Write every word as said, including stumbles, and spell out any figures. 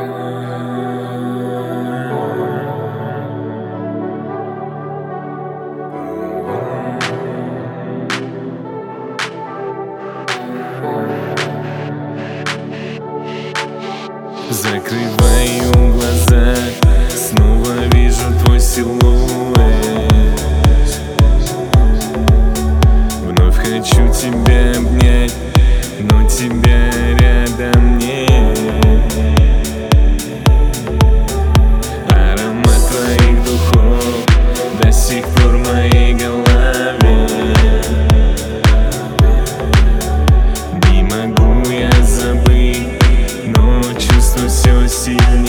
Закрываю глаза, снова вижу твой силуэт. Вновь хочу тебя обнять, но тебя рядом нет. Аромат твоих духов до сих пор в моей голове. Не могу я забыть, но чувство все сильнее.